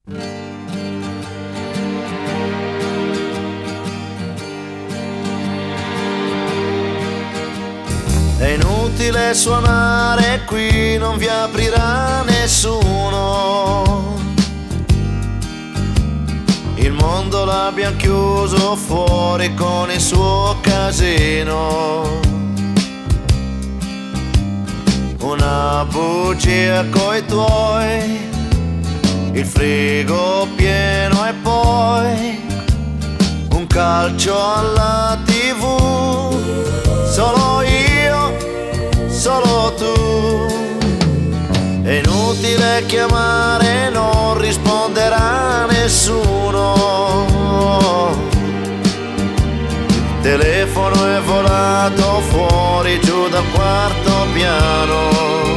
È inutile suonare qui, non vi aprirà nessuno. Il mondo l'abbiamo chiuso fuori con il suo casino. Una bugia coi tuoi, il frigo pieno e poi un calcio alla TV. Solo io, solo tu. È inutile chiamare, non risponderà nessuno. Il telefono è volato fuori giù dal quarto piano.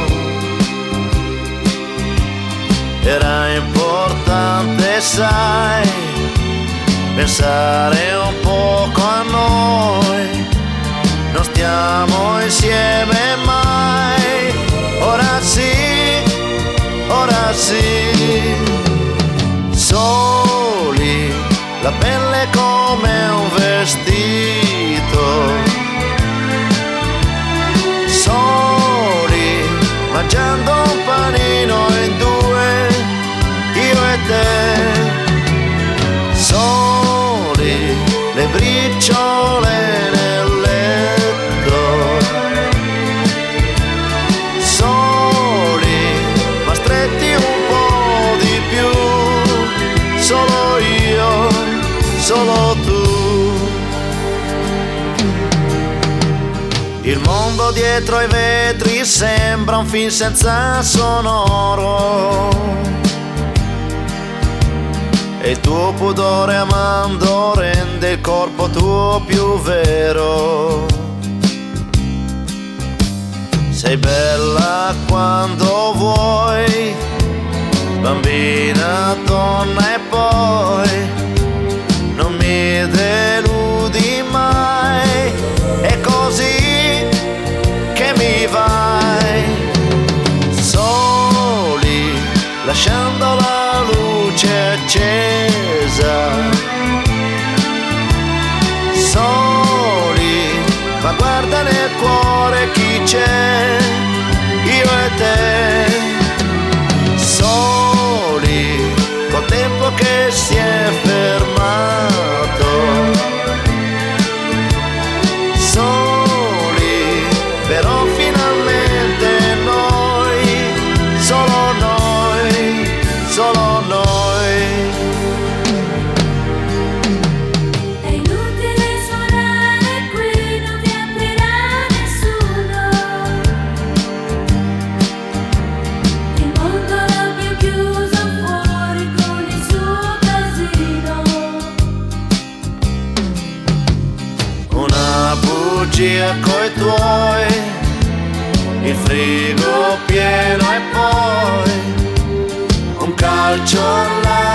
Era importante, sai, pensare un poco a noi. Non stiamo insieme mai. Ora sì, ora sì. Soli, la pelle come un vestito. Soli, mangiando un panino in due, io e te. Soli, le briciole nel letto. Soli, ma stretti un po' di più. Solo io, solo tu. Il mondo dietro ai vetri sembra un film senza sonoro. E il tuo pudore amando rende il corpo tuo più vero. Sei bella quando vuoi, bambina, donna e poi non mi deludi mai. È così che mi vai. Soli, lasciando la luce accesa. Soli, ma guarda nel cuore chi c'è, io e te. Soli, col tempo che si è fermato. Soli, però finalmente noi, solo noi, solo noi. È inutile suonare qui, non vi aprirà nessuno. Il mondo l'abbiamo chiuso fuori con il suo casino. Una bugia coi tuoi, il frigo pieno e poi un calcio alla